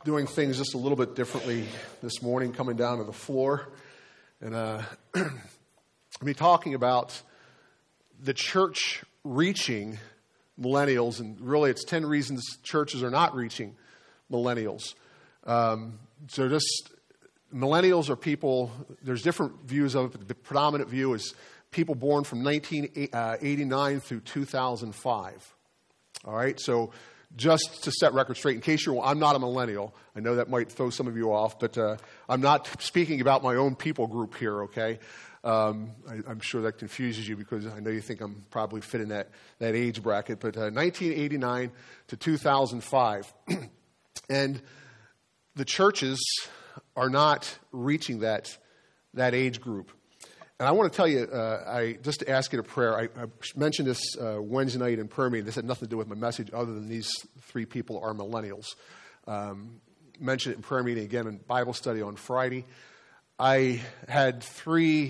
doing things just a little bit differently this morning, coming down to the floor. And I'll be talking about the church reaching millennials, and really it's 10 reasons churches are not reaching millennials. So just millennials are people, there's different views of it, but the predominant view is people born from 1989 through 2005. All right, so just to set record straight, in case I'm not a millennial. I know that might throw some of you off, but I'm not speaking about my own people group here, okay? I'm sure that confuses you because I know you think I'm probably fit in that age bracket. But 1989 to 2005. And the churches are not reaching that age group. And I want to tell you, just to ask you a prayer, I mentioned this Wednesday night in prayer meeting. This had nothing to do with my message other than these three people are millennials. Mentioned it in prayer meeting again in Bible study on Friday. I had two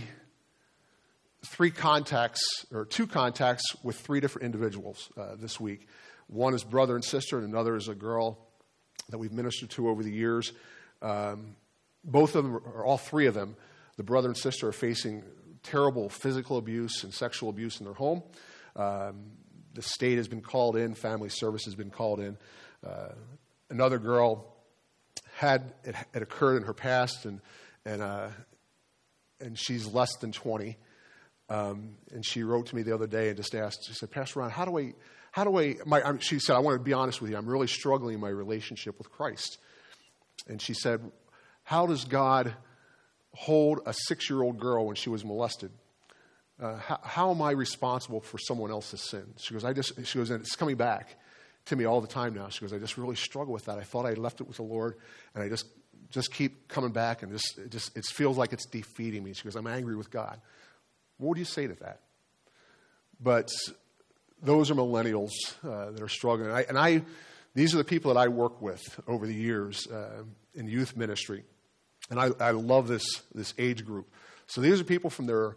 contacts with three different individuals this week. One is brother and sister, and another is a girl that we've ministered to over the years. Both of them, or all three of them, the brother and sister are facing terrible physical abuse and sexual abuse in their home. The state has been called in. Family service has been called in. Another girl it occurred in her past, and she's less than 20. And she wrote to me the other day and just asked. She said, "Pastor Ron, she said, I want to be honest with you. I'm really struggling in my relationship with Christ." And she said, "How does God hold a 6-year-old girl when she was molested? How am I responsible for someone else's sin?" She goes, and it's coming back to me all the time now. She goes, "I just really struggle with that. I thought I left it with the Lord, and I just keep coming back, and it feels like it's defeating me." She goes, "I'm angry with God." What would you say to that? But those are millennials that are struggling. These are the people that I work with over the years in youth ministry. And I love this age group. So these are people from their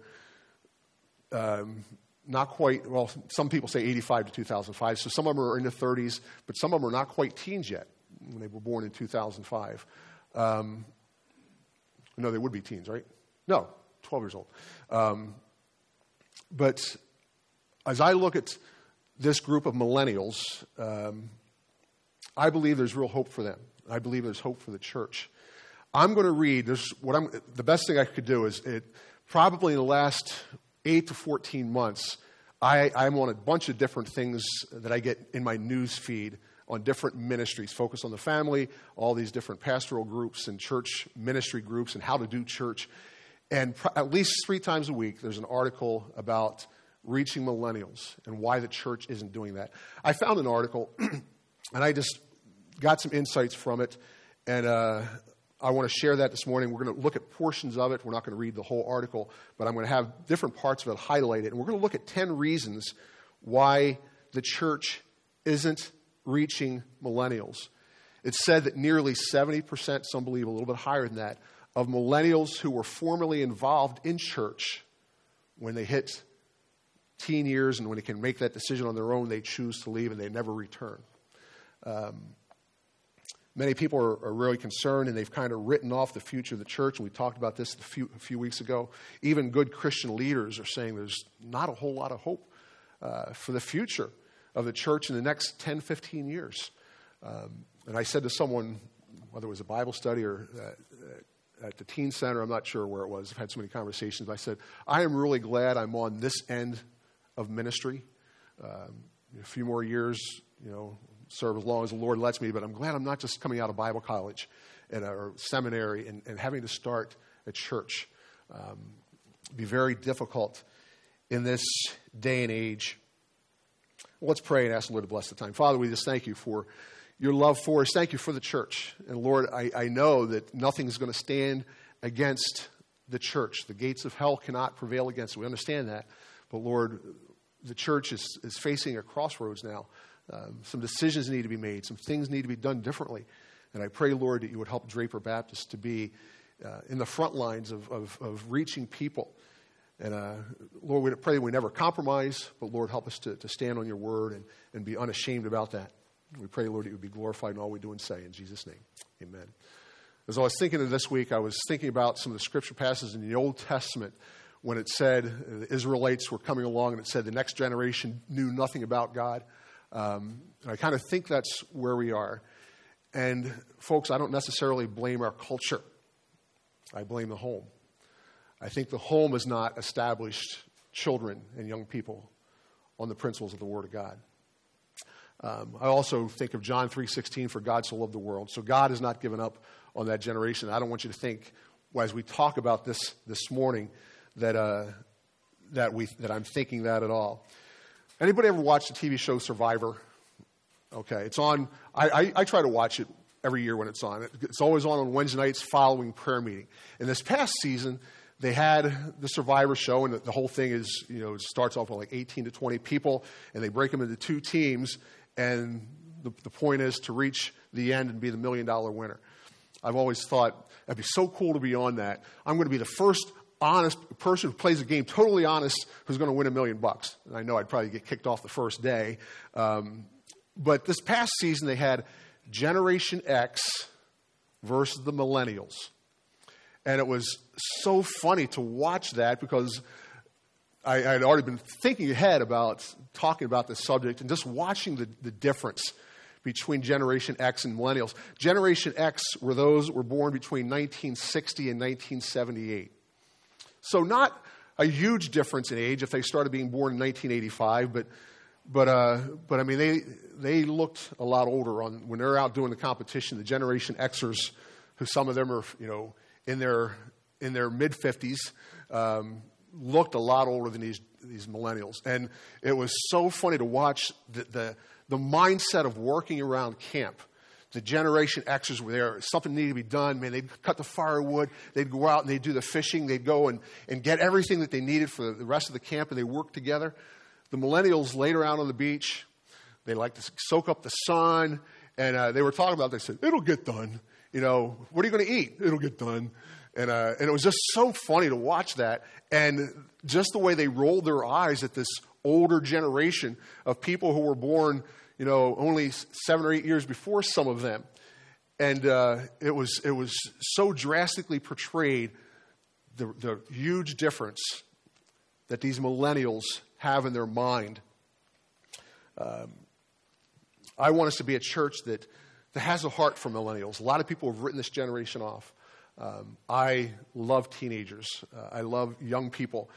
not quite, well, some people say 85 to 2005. So some of them are in their 30s, but some of them are not quite teens yet when they were born in 2005. No, they would be teens, right? No, 12 years old. But as I look at this group of millennials, I believe there's real hope for them. I believe there's hope for the church. I'm going to read, the best thing I could do is, probably in the last 8 to 14 months, I'm on a bunch of different things that I get in my news feed on different ministries, focused on the family, all these different pastoral groups and church ministry groups and how to do church. And at least 3 times a week, there's an article about reaching millennials and why the church isn't doing that. I found an article, and I just got some insights from it, and I want to share that this morning. We're going to look at portions of it. We're not going to read the whole article, but I'm going to have different parts of it highlighted. And we're going to look at 10 reasons why the church isn't reaching millennials. It's said that nearly 70%, some believe a little bit higher than that, of millennials who were formerly involved in church, when they hit teen years and when they can make that decision on their own, they choose to leave and they never return. Many people are really concerned, and they've kind of written off the future of the church. And we talked about this a few weeks ago. Even good Christian leaders are saying there's not a whole lot of hope for the future of the church in the next 10, 15 years. And I said to someone, whether it was a Bible study or at the teen center, I'm not sure where it was. I've had so many conversations. But I said, I am really glad I'm on this end of ministry. A few more years, serve as long as the Lord lets me, but I'm glad I'm not just coming out of Bible college or seminary and having to start a church. It'd be very difficult in this day and age. Well, let's pray and ask the Lord to bless the time. Father, we just thank you for your love for us. Thank you for the church. And Lord, I know that nothing's going to stand against the church. The gates of hell cannot prevail against it. We understand that. But Lord, the church is facing a crossroads now. Some decisions need to be made. Some things need to be done differently. And I pray, Lord, that you would help Draper Baptist to be in the front lines of reaching people. And Lord, we pray that we never compromise, but Lord, help us to stand on your word and be unashamed about that. We pray, Lord, that you would be glorified in all we do and say. In Jesus' name, amen. As I was thinking of this week, I was thinking about some of the scripture passages in the Old Testament when it said the Israelites were coming along and it said the next generation knew nothing about God. And I kind of think that's where we are. And folks, I don't necessarily blame our culture. I blame the home. I think the home has not established children and young people on the principles of the Word of God. I also think of John 3:16, for God so loved the world. So God has not given up on that generation. I don't want you to think, as we talk about this morning, that I'm thinking that at all. Anybody ever watch the TV show Survivor? Okay, it's on. I try to watch it every year when it's on. It's always on Wednesday nights following prayer meeting. And this past season, they had the Survivor show, and the whole thing is, it starts off with like 18 to 20 people, and they break them into two teams, and the point is to reach the end and be the $1 million winner. I've always thought that'd be so cool to be on that. I'm going to be the first honest person who plays the game totally honest who's going to win $1 million. And I know I'd probably get kicked off the first day. But this past season, they had Generation X versus the Millennials. And it was so funny to watch that because I had already been thinking ahead about talking about this subject and just watching the difference between Generation X and Millennials. Generation X were those that were born between 1960 and 1978. So not a huge difference in age if they started being born in 1985, but I mean they looked a lot older when they're out doing the competition. The Generation Xers, who some of them are in their mid-50s, looked a lot older than these millennials, and it was so funny to watch the mindset of working around camp. The Generation Xers were there. Something needed to be done. Man, they'd cut the firewood. They'd go out and they'd do the fishing. They'd go and get everything that they needed for the rest of the camp, and they worked together. The millennials laid around on the beach. They liked to soak up the sun, and they were talking about, they said, it'll get done. What are you going to eat? It'll get done. And it was just so funny to watch that, and just the way they rolled their eyes at this older generation of people who were born only 7 or 8 years before some of them. And it was so drastically portrayed, the huge difference that these millennials have in their mind. I want us to be a church that has a heart for millennials. A lot of people have written this generation off. I love teenagers. I love young people.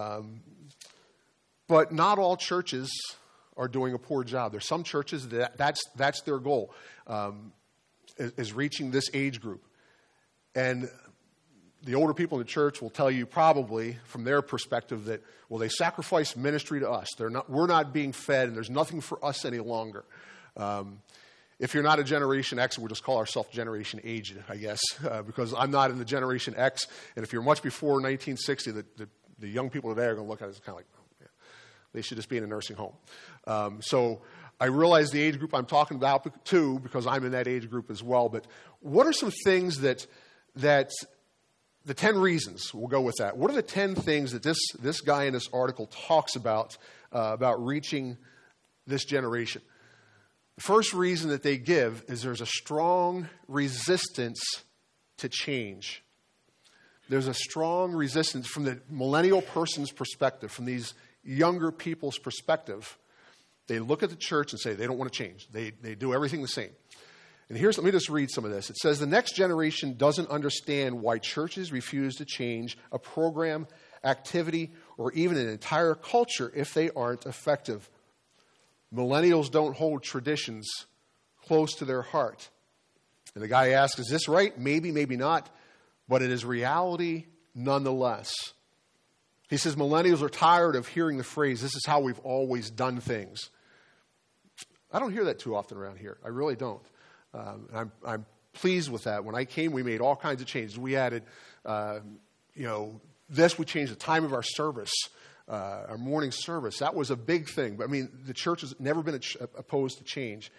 But not all churches are doing a poor job. There's some churches that's their goal, is reaching this age group. And the older people in the church will tell you probably from their perspective that, well, they sacrifice ministry to us. We're not being fed, and there's nothing for us any longer. If you're not a Generation X, we'll just call ourselves Generation Aged, I guess, because I'm not in the Generation X. And if you're much before 1960, the young people today are going to look at it as kind of like, oh, yeah, they should just be in a nursing home. So I realize the age group I'm talking about, too, because I'm in that age group as well. But what are some things that the 10 reasons, we'll go with that. What are the 10 things that this guy in this article talks about reaching this generation? The first reason that they give is there's a strong resistance to change. There's a strong resistance from the millennial person's perspective, from these younger people's perspective. They look at the church and say they don't want to change. They do everything the same. And let me just read some of this. It says, the next generation doesn't understand why churches refuse to change a program, activity, or even an entire culture if they aren't effective. Millennials don't hold traditions close to their heart. And the guy asks, is this right? Maybe, maybe not. But it is reality nonetheless. He says millennials are tired of hearing the phrase, this is how we've always done things. I don't hear that too often around here. I really don't. I'm pleased with that. When I came, we made all kinds of changes. We added, we changed the time of our service. Our morning service. That was a big thing. But I mean, the church has never been opposed to change.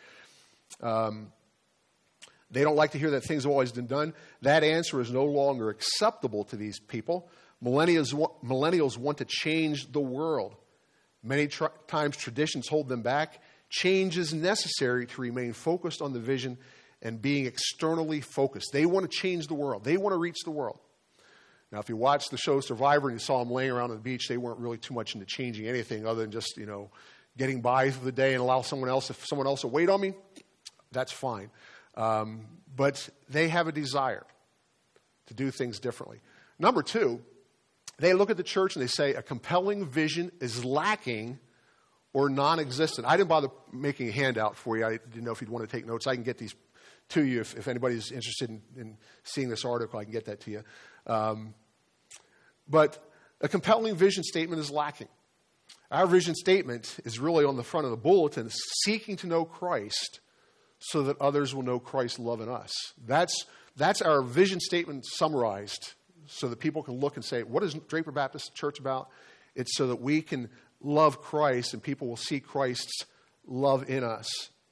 They don't like to hear that things have always been done. That answer is no longer acceptable to these people. Millennials want to change the world. Many times traditions hold them back, Change is necessary to remain focused on the vision and being externally focused. They want to change the world. They want to reach the world. Now, if you watched the show Survivor and you saw them laying around on the beach, they weren't really too much into changing anything other than just, getting by for the day and allow someone else. If someone else will wait on me, that's fine. But they have a desire to do things differently. Number two, they look at the church and they say a compelling vision is lacking or non-existent. I didn't bother making a handout for you. I didn't know if you'd want to take notes. I can get these to you if anybody's interested in seeing this article. I can get that to you. But a compelling vision statement is lacking. Our vision statement is really on the front of the bulletin, seeking to know Christ so that others will know Christ's love in us. That's our vision statement summarized so that people can look and say, what is Draper Baptist Church about? It's so that we can love Christ and people will see Christ's love in us.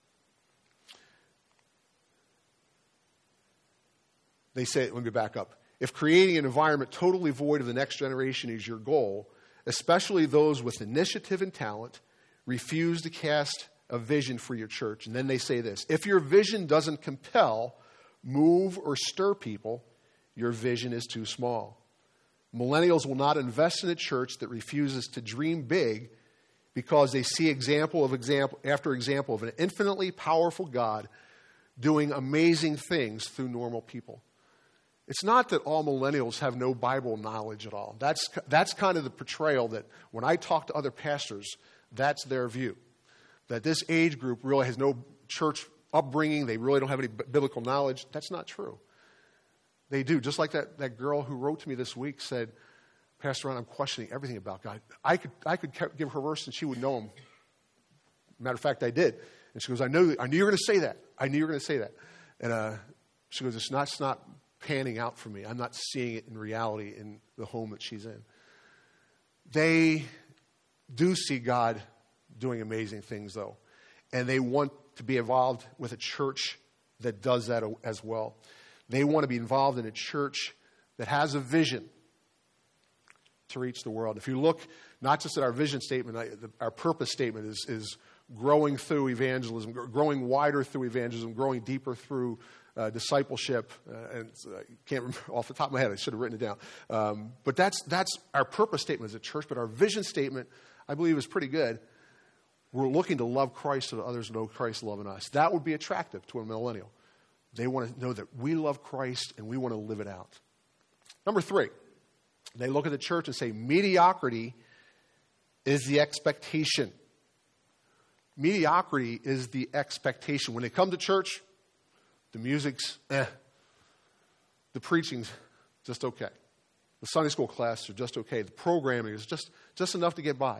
They say, let me back up. If creating an environment totally void of the next generation is your goal, especially those with initiative and talent, refuse to cast a vision for your church. And then they say this, if your vision doesn't compel, move, or stir people, your vision is too small. Millennials will not invest in a church that refuses to dream big because they see example after example of an infinitely powerful God doing amazing things through normal people. It's not that all millennials have no Bible knowledge at all. That's kind of the portrayal that when I talk to other pastors, that's their view. That this age group really has no church upbringing. They really don't have any biblical knowledge. That's not true. They do. Just like that girl who wrote to me this week said, Pastor Ron, I'm questioning everything about God. I could give her verse and she would know him. Matter of fact, I did. And she goes, I knew you were going to say that. I knew you were going to say that. And she goes, it's not panning out for me. I'm not seeing it in reality in the home that she's in. They do see God doing amazing things, though. And they want to be involved with a church that does that as well. They want to be involved in a church that has a vision to reach the world. If you look not just at our vision statement, our purpose statement is growing through evangelism, growing wider through evangelism, growing deeper through discipleship. And I can't remember off the top of my head. I should have written it down. But that's our purpose statement as a church. But our vision statement, I believe, is pretty good. We're looking to love Christ so that others know Christ's love in us. That would be attractive to a millennial. They want to know that we love Christ and we want to live it out. Number three, they look at the church and say mediocrity is the expectation. Mediocrity is the expectation. When they come to church, the music's the preaching's just okay. The Sunday school classes are just okay. The programming is just enough to get by.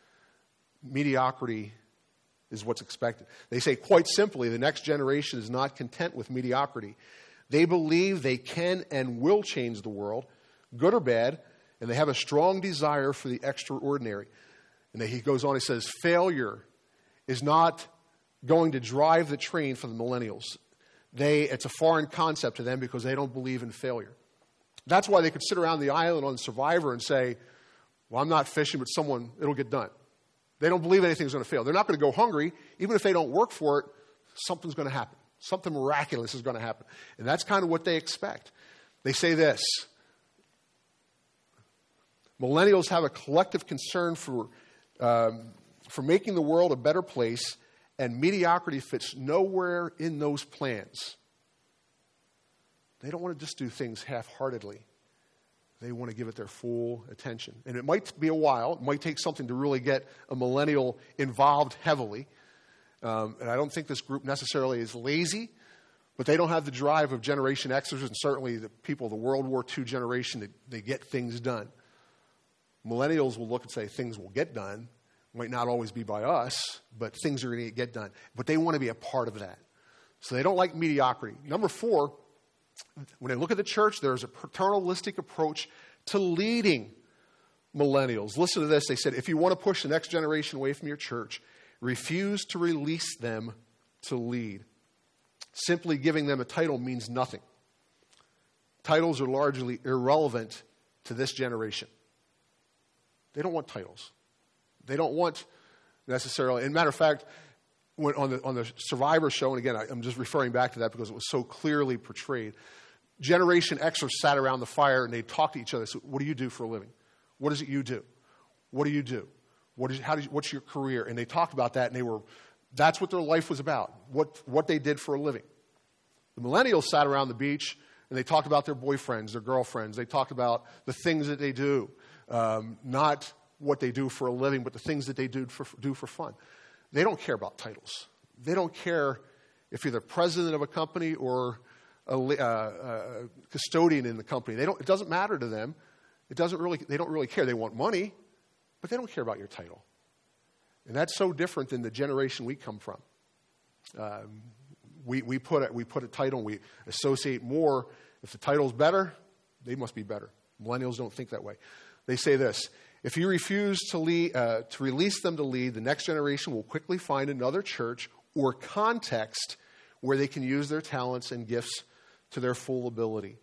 Mediocrity is what's expected. They say, quite simply, the next generation is not content with mediocrity. They believe they can and will change the world, good or bad, and they have a strong desire for the extraordinary. And then he goes on, he says, failure is not going to drive the train for the millennials. It's a foreign concept to them because they don't believe in failure. That's why they could sit around the island on Survivor and say, well, I'm not fishing, but it'll get done. They don't believe anything's going to fail. They're not going to go hungry. Even if they don't work for it, something's going to happen. Something miraculous is going to happen. And that's kind of what they expect. They say this. Millennials have a collective concern for making the world a better place, and mediocrity fits nowhere in those plans. They don't want to just do things half-heartedly. They want to give it their full attention. And it might be a while. It might take something to really get a millennial involved heavily. And I don't think this group necessarily is lazy, but they don't have the drive of Generation Xers and certainly the people of the World War II generation that they get things done. Millennials will look and say things will get done. Might not always be by us, but things are going to get done. But they want to be a part of that. So they don't like mediocrity. Number four, when they look at the church, there's a paternalistic approach to leading millennials. Listen to this. They said, if you want to push the next generation away from your church, refuse to release them to lead. Simply giving them a title means nothing. Titles are largely irrelevant to this generation. They don't want titles. They don't want necessarily, and matter of fact, on the Survivor show, and again, I'm just referring back to that because it was so clearly portrayed, Generation Xers sat around the fire and they talked to each other. So, what do you do for a living? What is it you do? What do you do? What's your career? And they talked about that, and that's what their life was about, what they did for a living. The millennials sat around the beach and they talked about their boyfriends, their girlfriends. They talked about the things that they do, not what they do for a living, but the things that they do for fun. They don't care about titles. They don't care if you're the president of a company or a custodian in the company. It doesn't matter to them. They don't really care. They want money, but they don't care about your title. And that's so different than the generation we come from. We put a title and we associate more. If the title's better, they must be better. Millennials don't think that way. They say this: if you refuse to release them to lead, the next generation will quickly find another church or context where they can use their talents and gifts to their full ability.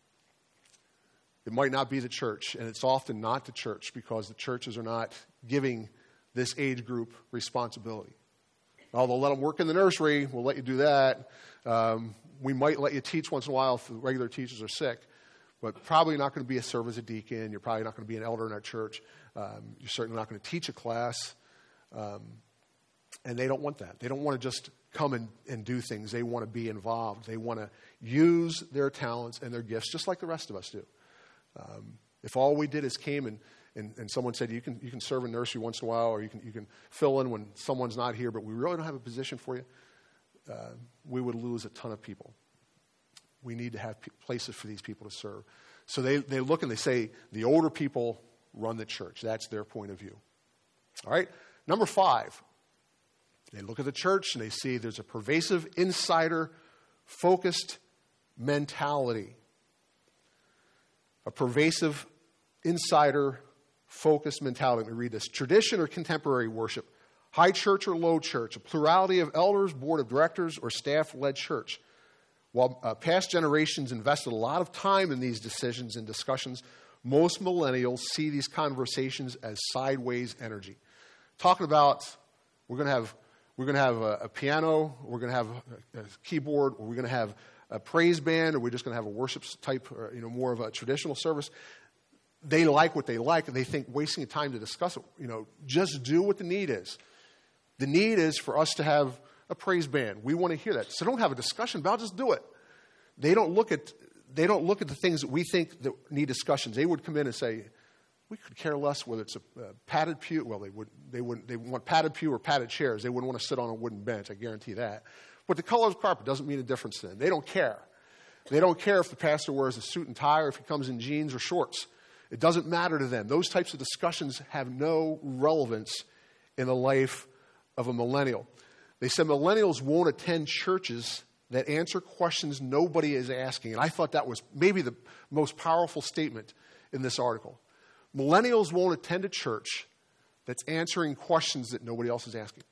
It might not be the church, and it's often not the church because the churches are not giving this age group responsibility. Well, they'll let them work in the nursery. We'll let you do that. We might let you teach once in a while if the regular teachers are sick, but probably not going to serve as a deacon. You're probably not going to be an elder in our church. You're certainly not going to teach a class. And they don't want that. They don't want to just come and do things. They want to be involved. They want to use their talents and their gifts just like the rest of us do. If all we did is came and someone said, you can serve in nursery once in a while, or you can fill in when someone's not here, but we really don't have a position for you, we would lose a ton of people. We need to have places for these people to serve. So they look and they say, the older people run the church. That's their point of view. All right? Number 5, they look at the church and they see there's a pervasive insider-focused mentality. A pervasive insider-focused mentality. Let me read this. Tradition or contemporary worship, high church or low church, a plurality of elders, board of directors, or staff-led church. While past generations invested a lot of time in these decisions and discussions, most millennials see these conversations as sideways energy. Talking about we're going to have a piano, we're going to have a keyboard, or we're going to have a praise band, or we're just going to have a worship type, or, more of a traditional service. They like what they like, and they think wasting time to discuss it. Just do what the need is. The need is for us to have a praise band. We want to hear that. So don't have a discussion about it, just do it. They don't look at the things that we think that need discussions. They would come in and say, we could care less whether it's a padded pew. Well, they want padded pew or padded chairs. They wouldn't want to sit on a wooden bench. I guarantee that. But the color of the carpet doesn't mean a difference to them. They don't care. They don't care if the pastor wears a suit and tie or if he comes in jeans or shorts. It doesn't matter to them. Those types of discussions have no relevance in the life of a millennial. They said millennials won't attend churches that answer questions nobody is asking. And I thought that was maybe the most powerful statement in this article. Millennials won't attend a church that's answering questions that nobody else is asking.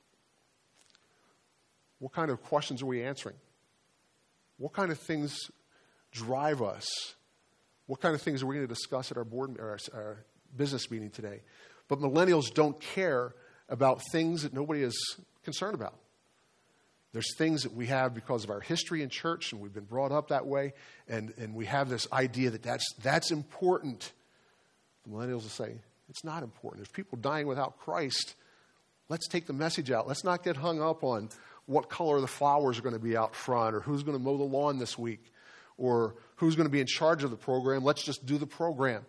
What kind of questions are we answering? What kind of things drive us? What kind of things are we going to discuss at our our business meeting today? But millennials don't care about things that nobody is concerned about. There's things that we have because of our history in church, and we've been brought up that way, and we have this idea that that's important. The millennials will say, it's not important. There's people dying without Christ. Let's take the message out. Let's not get hung up on what color the flowers are going to be out front, or who's going to mow the lawn this week, or who's going to be in charge of the program. Let's just do the program.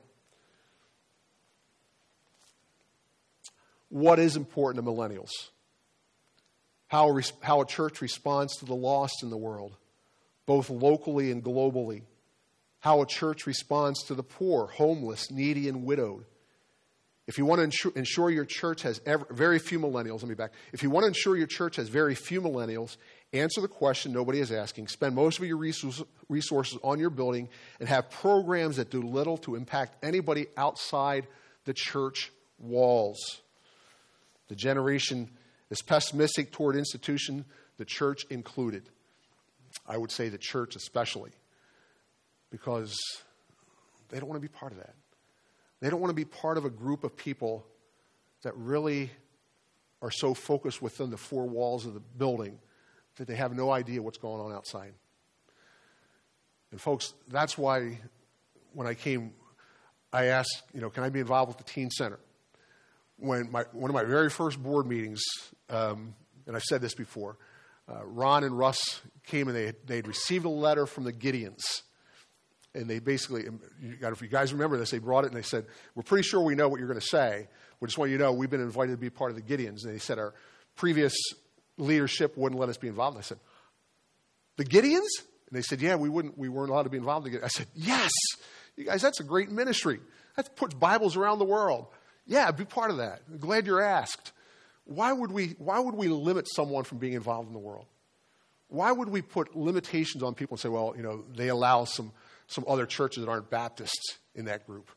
What is important to millennials? How a church responds to the lost in the world, both locally and globally. How a church responds to the poor, homeless, needy, and widowed. If you want to ensure your church has very few millennials, If you want to ensure your church has very few millennials, answer the question nobody is asking. Spend most of your resources on your building and have programs that do little to impact anybody outside the church walls. The generation is pessimistic toward institution, the church included. I would say the church especially, because they don't want to be part of that. They don't want to be part of a group of people that really are so focused within the four walls of the building that they have no idea what's going on outside. And folks, that's why when I came, I asked, can I be involved with the teen center? One of my very first board meetings, and I've said this before, Ron and Russ came and they'd received a letter from the Gideons. And they basically, if you guys remember this, they brought it and they said, we're pretty sure we know what you're going to say. We just want you to know we've been invited to be part of the Gideons. And they said our previous leadership wouldn't let us be involved. And I said, the Gideons? And they said, yeah, we weren't allowed to be involved in the Gideons. I said, yes, you guys, that's a great ministry. That puts Bibles around the world. Yeah, be part of that. I'm glad you're asked. Why would we limit someone from being involved in the world? Why would we put limitations on people and say, well, they allow some other churches that aren't Baptists in that group?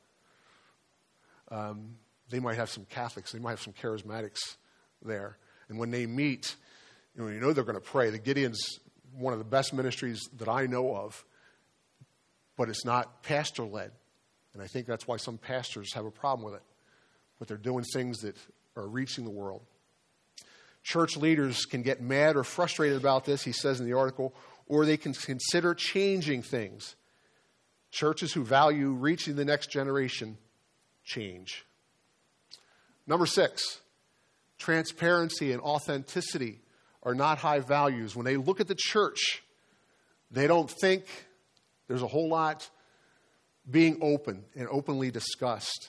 They might have some Catholics. They might have some charismatics there. And when they meet, they're going to pray. The Gideons, one of the best ministries that I know of, but it's not pastor-led. And I think that's why some pastors have a problem with it. But they're doing things that are reaching the world. Church leaders can get mad or frustrated about this, he says in the article, or they can consider changing things. Churches who value reaching the next generation change. Number 6, transparency and authenticity are not high values. When they look at the church, they don't think there's a whole lot being open and openly discussed.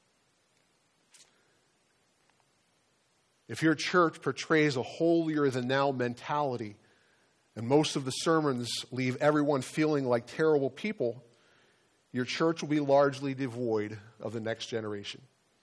If your church portrays a holier-than-thou mentality, and most of the sermons leave everyone feeling like terrible people, your church will be largely devoid of the next generation.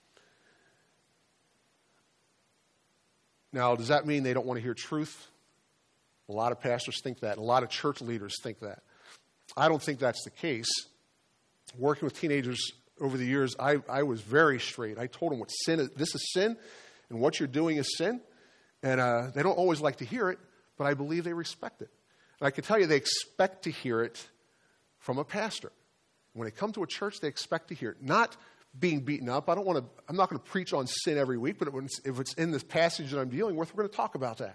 Now, does that mean they don't want to hear truth? A lot of pastors think that. A lot of church leaders think that. I don't think that's the case. Working with teenagers over the years, I was very straight. I told them what sin is. This is sin, and what you're doing is sin. And they don't always like to hear it, but I believe they respect it. And I can tell you they expect to hear it from a pastor. When they come to a church, they expect to hear it. Not being beaten up. I'm not going to preach on sin every week, but if it's in this passage that I'm dealing with, we're going to talk about that.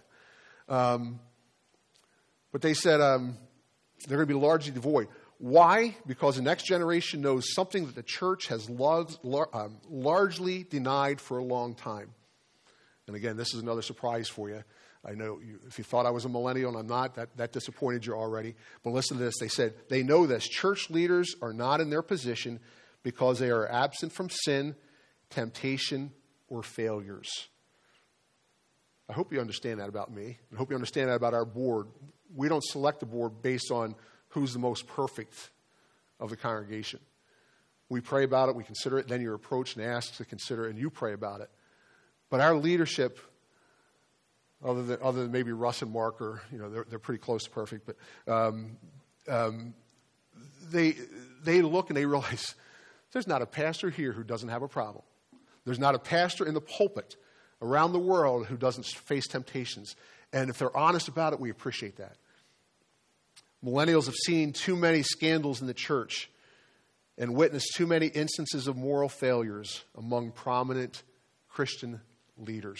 But they said they're going to be largely devoid. Why? Because the next generation knows something that the church has largely denied for a long time. And again, this is another surprise for you. I know if you thought I was a millennial and I'm not, that disappointed you already. But listen to this. They said they know this. Church leaders are not in their position because they are absent from sin, temptation, or failures. I hope you understand that about me. I hope you understand that about our board. We don't select the board based on who's the most perfect of the congregation. We pray about it, we consider it, then you're approached and asked to consider it, and you pray about it. But our leadership, other than maybe Russ and Mark, are, they're pretty close to perfect, but they look and they realize there's not a pastor here who doesn't have a problem. There's not a pastor in the pulpit around the world who doesn't face temptations. And if they're honest about it, we appreciate that. Millennials have seen too many scandals in the church and witnessed too many instances of moral failures among prominent Christian leaders.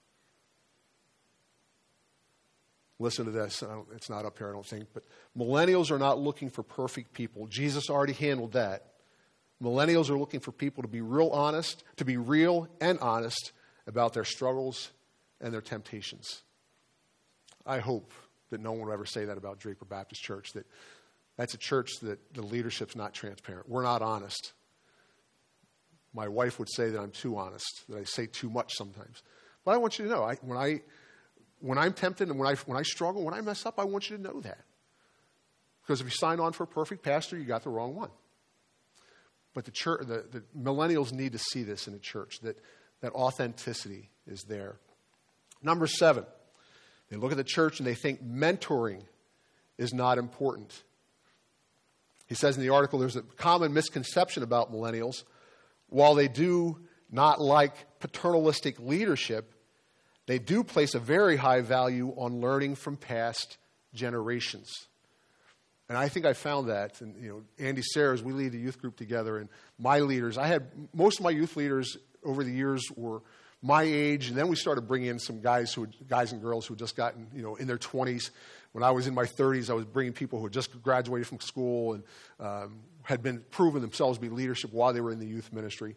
Listen to this. It's not up here, I don't think. But millennials are not looking for perfect people. Jesus already handled that. Millennials are looking for people to be real and honest about their struggles and their temptations. I hope that no one will ever say that about Draper Baptist Church, that's a church that the leadership's not transparent. We're not honest. My wife would say that I'm too honest, that I say too much sometimes. But I want you to know, when I'm tempted and when I struggle, when I mess up, I want you to know that. Because if you sign on for a perfect pastor, you got the wrong one. But the church, the millennials need to see this in the church, that authenticity is there. Number 7, they look at the church and they think mentoring is not important. He says in the article, there's a common misconception about millennials. While they do not like paternalistic leadership, they do place a very high value on learning from past generations. And I think I found that. And, Andy Sayers, we lead a youth group together, and my leaders, most of my youth leaders over the years were my age, and then we started bringing in some guys and girls who had just gotten, in their 20s. When I was in my 30s, I was bringing people who had just graduated from school and had been proven themselves to be leadership while they were in the youth ministry.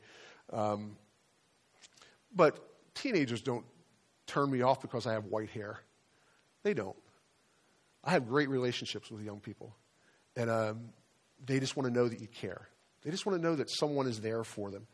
But teenagers don't turn me off because I have white hair. They don't. I have great relationships with young people, and they just want to know that you care. They just want to know that someone is there for them.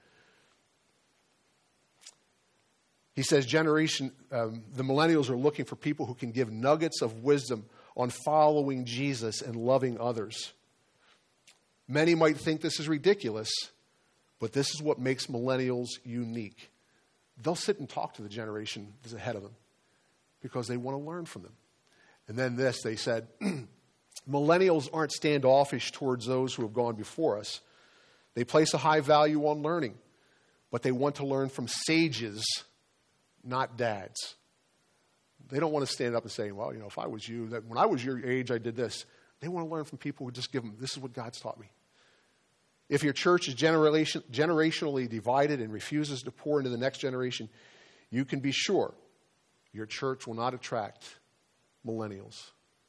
He says, the millennials are looking for people who can give nuggets of wisdom on following Jesus and loving others. Many might think this is ridiculous, but this is what makes millennials unique. They'll sit and talk to the generation that's ahead of them because they want to learn from them. And then they said, millennials aren't standoffish towards those who have gone before us. They place a high value on learning, but they want to learn from sages, not dads. They don't want to stand up and say, well, if I was you, when I was your age, I did this. They want to learn from people who just give them, this is what God's taught me. If your church is generationally divided and refuses to pour into the next generation, you can be sure your church will not attract millennials.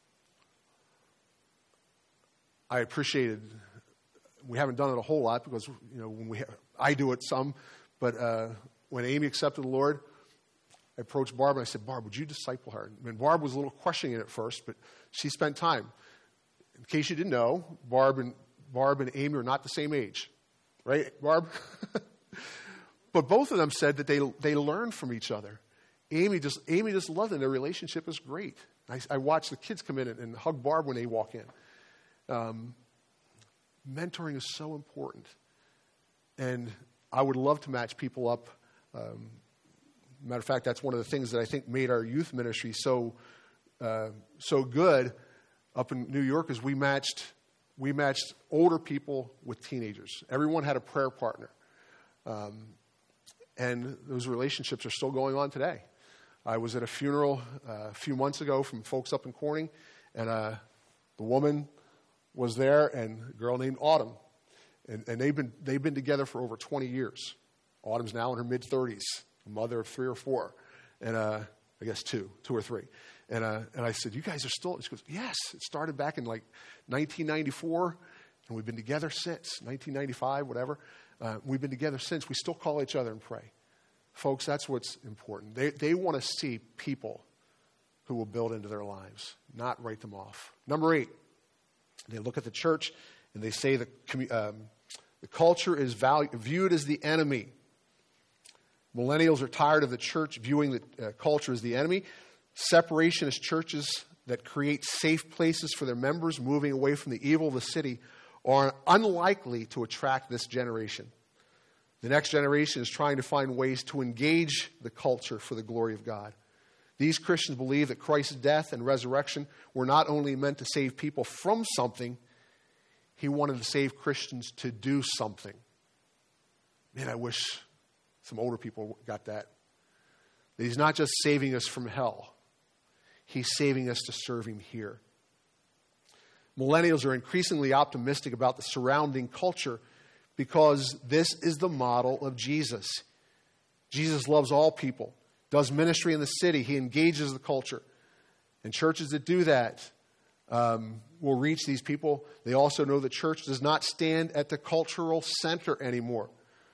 I appreciated, we haven't done it a whole lot because, I do it some, but when Amy accepted the Lord, I approached Barb and I said, Barb, would you disciple her? And Barb was a little questioning it at first, but she spent time. In case you didn't know, Barb and Amy are not the same age. Right, Barb? But both of them said that they learn from each other. Amy just loved it. Their relationship is great. I watch the kids come in and hug Barb when they walk in. Mentoring is so important. And I would love to match people up. Matter of fact, that's one of the things that I think made our youth ministry so good up in New York is we matched older people with teenagers. Everyone had a prayer partner. And those relationships are still going on today. I was at a funeral a few months ago from folks up in Corning, and the woman was there, and a girl named Autumn. And they've been together for over 20 years. Autumn's now in her mid-30s, a mother of 3 or 4, and I guess two or three. And I said, you guys are still, she goes, yes, it started back in like 1994, and we've been together since, 1995, whatever. We've been together since. We still call each other and pray. Folks, that's what's important. They want to see people who will build into their lives, not write them off. Number 8, they look at the church and they say the culture is viewed as the enemy. Millennials are tired of the church viewing the culture as the enemy. Separationist churches that create safe places for their members, moving away from the evil of the city, are unlikely to attract this generation. The next generation is trying to find ways to engage the culture for the glory of God. These Christians believe that Christ's death and resurrection were not only meant to save people from something, he wanted to save Christians to do something. Man, I wish some older people got that. That he's not just saving us from hell. He's saving us to serve him here. Millennials are increasingly optimistic about the surrounding culture because this is the model of Jesus. Jesus loves all people, does ministry in the city. He engages the culture. And churches that do that will reach these people. They also know the church does not stand at the cultural center anymore.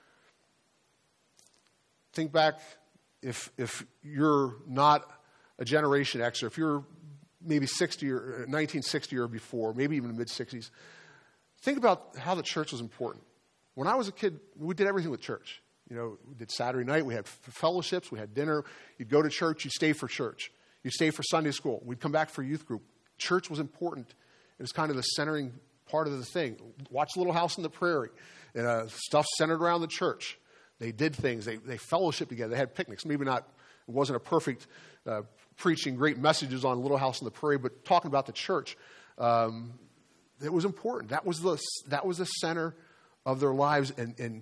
Think back, if you're not a Generation X, or if you're maybe 60 or 1960 or before, maybe even the mid-60s, think about how the church was important. When I was a kid, we did everything with church. We did Saturday night, we had fellowships, we had dinner. You'd go to church, you'd stay for church. You'd stay for Sunday school. We'd come back for youth group. Church was important. It was kind of the centering part of the thing. Watch Little House on the Prairie. And stuff centered around the church. They did things. They fellowshiped together. They had picnics. Maybe not, it wasn't a perfect preaching great messages on Little House on the Prairie, but talking about the church, it was important. That was the center of their lives. And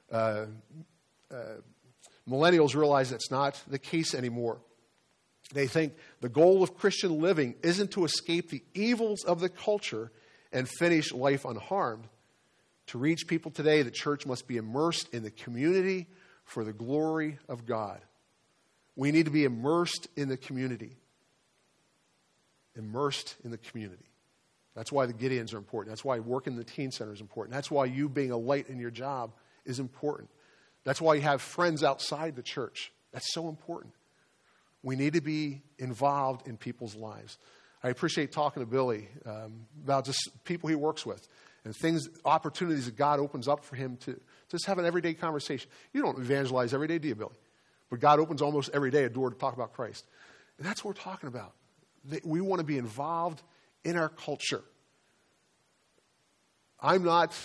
millennials realize that's not the case anymore. They think the goal of Christian living isn't to escape the evils of the culture and finish life unharmed. To reach people today, the church must be immersed in the community for the glory of God. We need to be immersed in the community. Immersed in the community. That's why the Gideons are important. That's why working in the teen center is important. That's why you being a light in your job is important. That's why you have friends outside the church. That's so important. We need to be involved in people's lives. I appreciate talking to Billy about just people he works with and things, opportunities that God opens up for him to just have an everyday conversation. You don't evangelize every day, do you, Billy? But God opens almost every day a door to talk about Christ. And that's what we're talking about. We want to be involved in our culture. I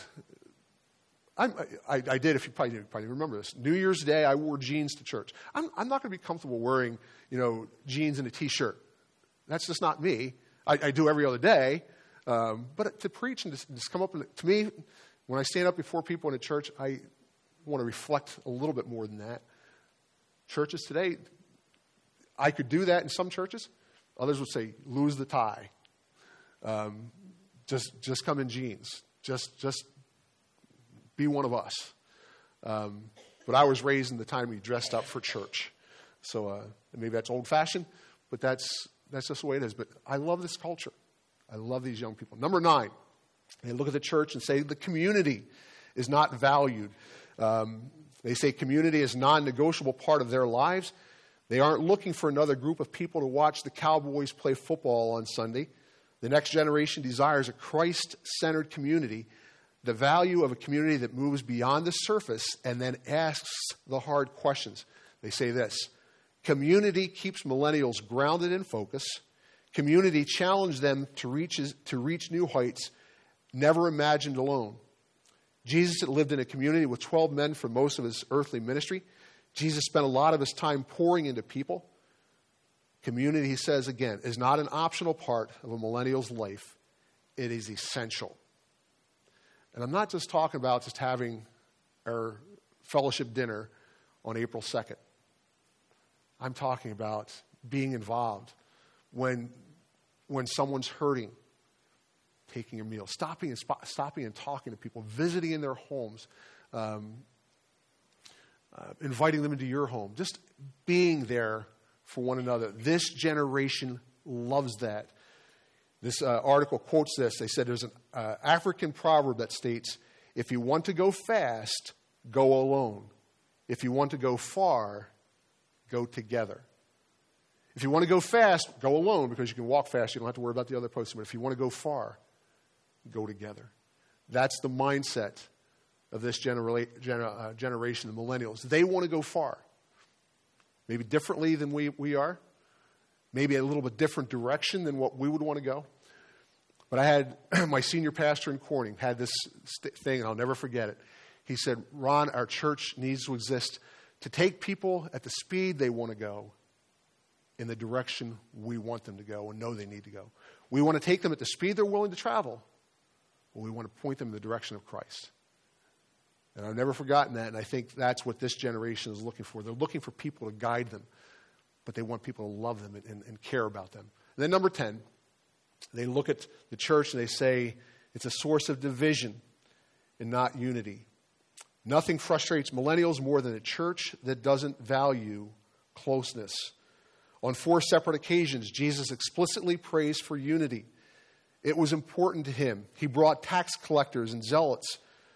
did, if you probably remember this. New Year's Day, I wore jeans to church. I'm not going to be comfortable wearing, jeans and a T-shirt. That's just not me. I do every other day. But to preach and just come up, to me, when I stand up before people in a church, I want to reflect a little bit more than that. Churches today, I could do that in some churches. Others would say, lose the tie. Just come in jeans. Just be one of us. But I was raised in the time we dressed up for church. So maybe that's old-fashioned, but that's just the way it is. But I love this culture. I love these young people. Number 9, they look at the church and say the community is not valued. They say community is a non-negotiable part of their lives. They aren't looking for another group of people to watch the Cowboys play football on Sunday. The next generation desires a Christ-centered community, the value of a community that moves beyond the surface and then asks the hard questions. They say this: community keeps millennials grounded in focus. Community challenged them to reach new heights never imagined alone. Jesus had lived in a community with 12 men for most of his earthly ministry. Jesus spent a lot of his time pouring into people. Community, he says again, is not an optional part of a millennial's life. It is essential. And I'm not just talking about just having our fellowship dinner on April 2nd. I'm talking about being involved when someone's hurting, taking a meal, stopping and talking to people, visiting in their homes, inviting them into your home, just being there for one another. This generation loves that. This article quotes this. They said there's an African proverb that states, if you want to go fast, go alone. If you want to go far, go together. If you want to go fast, go alone because you can walk fast. You don't have to worry about the other person. But if you want to go far, go together. That's the mindset of this generation, the millennials. They want to go far. Maybe differently than we are. Maybe a little bit different direction than what we would want to go. But I had my senior pastor in Corning had this thing, and I'll never forget it. He said, Ron, our church needs to exist to take people at the speed they want to go in the direction we want them to go and know they need to go. We want to take them at the speed they're willing to travel, but we want to point them in the direction of Christ. And I've never forgotten that, and I think that's what this generation is looking for. They're looking for people to guide them, but they want people to love them and care about them. And then number 10, they look at the church and they say it's a source of division and not unity. Nothing frustrates millennials more than a church that doesn't value closeness. On 4 separate occasions, Jesus explicitly prays for unity. It was important to him. He brought tax collectors and zealots.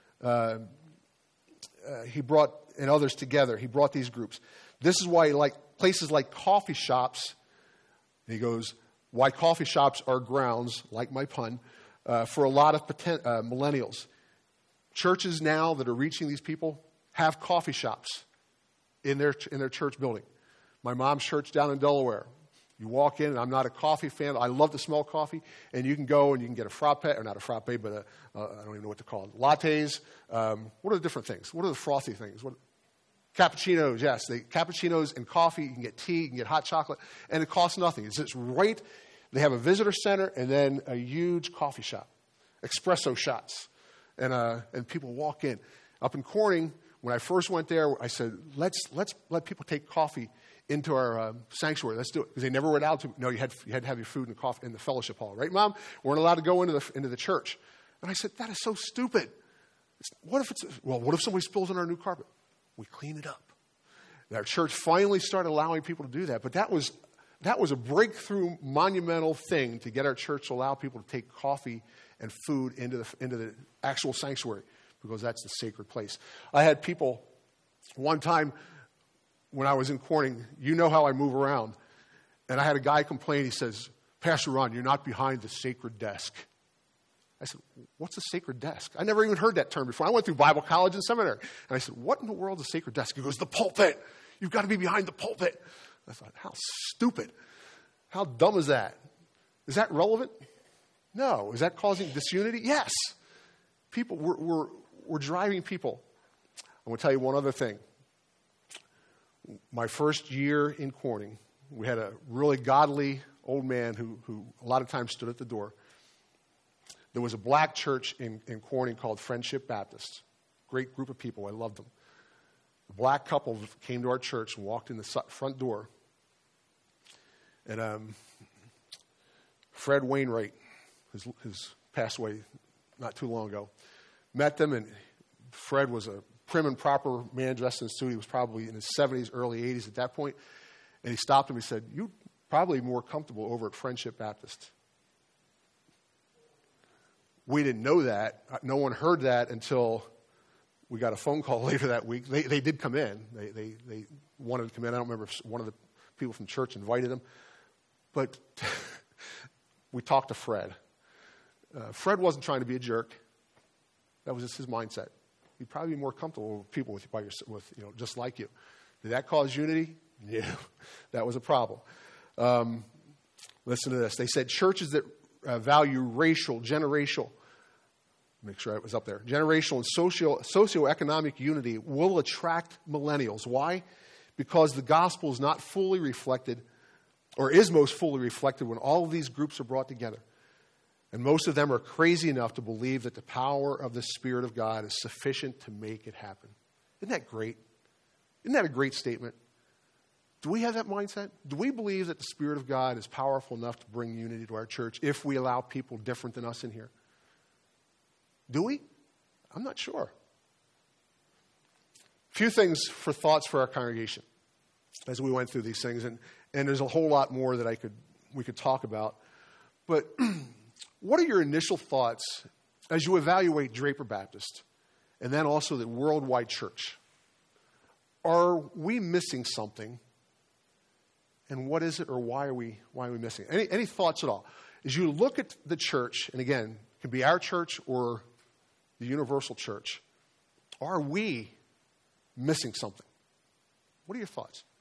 He brought and others together. He brought these groups. This is why places like coffee shops, he goes, why coffee shops are grounds, like my pun, for a lot of millennials. Churches now that are reaching these people have coffee shops in their church building. My mom's church down in Delaware. You walk in, and I'm not a coffee fan. I love to smell coffee. And you can go and you can get a frappe, or not a frappe, but I don't even know what to call it. Lattes. What are the different things? What are the frothy things? Cappuccinos, yes. Cappuccinos and coffee. You can get tea, you can get hot chocolate, and it costs nothing. It's just right. They have a visitor center and then a huge coffee shop. Espresso shots. And people walk in. Up in Corning, when I first went there, I said, let's let people take coffee into our sanctuary. Let's do it. Because they never were allowed to. No, you had to have your food and coffee in the fellowship hall. Right, Mom? We weren't allowed to go into the church. And I said, that is so stupid. What if somebody spills on our new carpet? We clean it up. And our church finally started allowing people to do that. But that was a breakthrough, monumental thing to get our church to allow people to take coffee and food into the actual sanctuary, because that's the sacred place. I had people one time when I was in Corning, you know how I move around, and I had a guy complain. He says, "Pastor Ron, you're not behind the sacred desk." I said, "What's a sacred desk?" I never even heard that term before. I went through Bible college and seminary. And I said, "What in the world is a sacred desk?" He goes, "The pulpit. You've got to be behind the pulpit." I thought, how stupid. How dumb is that? Is that relevant? No. Is that causing disunity? Yes. People, we're driving people. I'm going to tell you one other thing. My first year in Corning, we had a really godly old man who a lot of times stood at the door. There was a black church in Corning called Friendship Baptist. Great group of people. I loved them. A black couple came to our church and walked in the front door. And Fred Wainwright, who's passed away not too long ago, met them. And Fred was a prim and proper man dressed in a suit. He was probably in his 70s, early 80s at that point. And he stopped him. He said, "You're probably more comfortable over at Friendship Baptist." We didn't know that. No one heard that until we got a phone call later that week. They did come in. They wanted to come in. I don't remember if one of the people from church invited them. But we talked to Fred. Fred wasn't trying to be a jerk. That was just his mindset. He'd probably be more comfortable with people with just like you. Did that cause unity? Yeah, that was a problem. Listen to this. They said churches that value racial, generational, make sure it was up there, generational and socioeconomic unity will attract millennials. Why? Because the gospel is not fully reflected, or is most fully reflected when all of these groups are brought together. And most of them are crazy enough to believe that the power of the Spirit of God is sufficient to make it happen. Isn't that great? Isn't that a great statement? Do we have that mindset? Do we believe that the Spirit of God is powerful enough to bring unity to our church if we allow people different than us in here? Do we? I'm not sure. A few things for thoughts for our congregation as we went through these things, and there's a whole lot more that we could talk about. But what are your initial thoughts as you evaluate Draper Baptist and then also the worldwide church? Are we missing something? And what is it, or why are we missing it? Any thoughts at all? As you look at the church, and again, it can be our church or the universal church, are we missing something? What are your thoughts?